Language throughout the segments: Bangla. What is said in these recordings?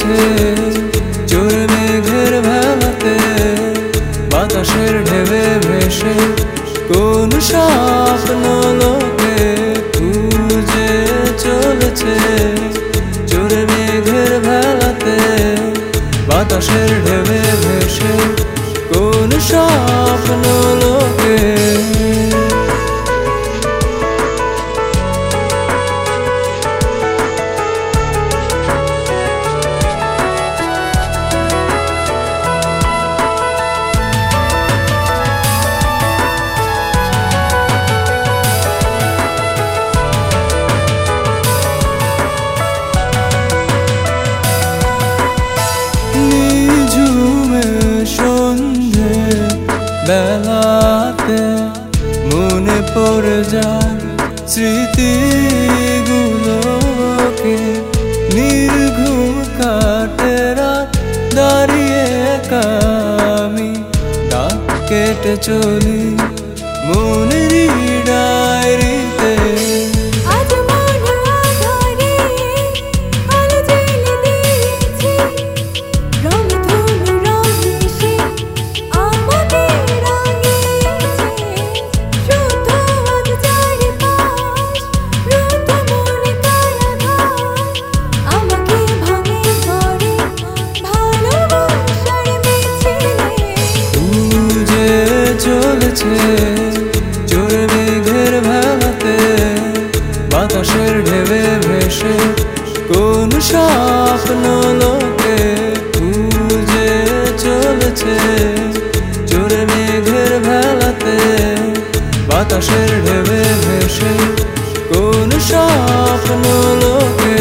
চলেছে জোরে মেঘের ভেলাতে, বাতাসের ঢেবে ভেসে কোন স্বপ্ন লোকে খুঁজে চলেছে জোরে মেঘের ভেলাতে, বাতাসের ঢেবে ভেসে কোন স্বপ্ন লোকে। বেলাতে মনে পড়ে যায় স্মৃতিগুলোকে, নির্ঘুম কাটে রাত দাঁড়িয়ে আমি ডাক কেটে চলি মনের ডায়েরিতে। জোরে মেঘের ভেলাতে, বাতাসের ঢেবে ভেসে কোন স্বপ্ন লোকে খুঁজে চলেছে জোরে মেঘের ভেলাতে, বাতাসের ঢেবে ভেসে কোন স্বপ্ন লোকে।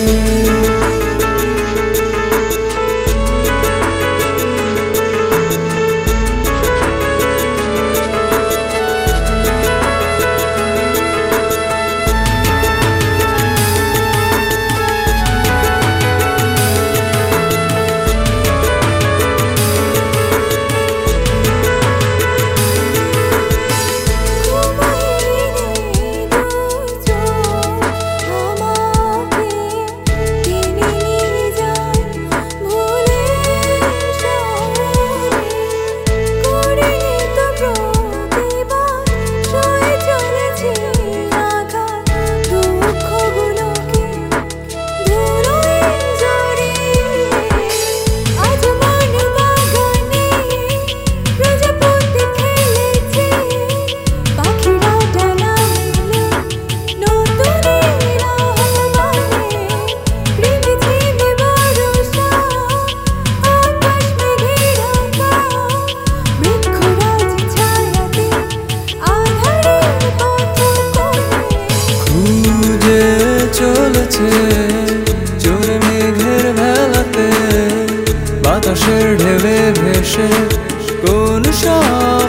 জোরে মেঘের ভেলাতে, বাতাসের ঢেবে ভেসে কোন